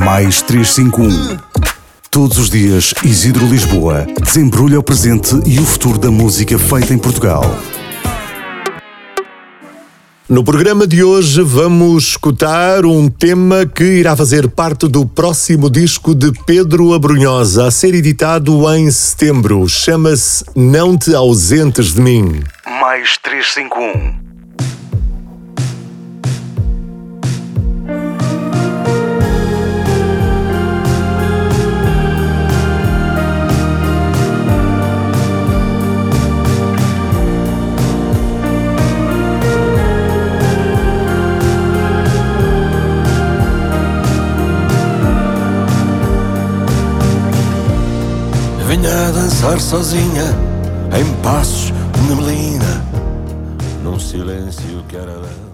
Mais 351. Todos os dias, Isidro Lisboa desembrulha o presente e o futuro da música feita em Portugal. No programa de hoje vamos escutar um tema que irá fazer parte do próximo disco de Pedro Abrunhosa, a ser editado em setembro. Chama-se Não Te Ausentes de Mim. Mais 351. Venha a dançar sozinha, em passos de neblina, num silêncio que era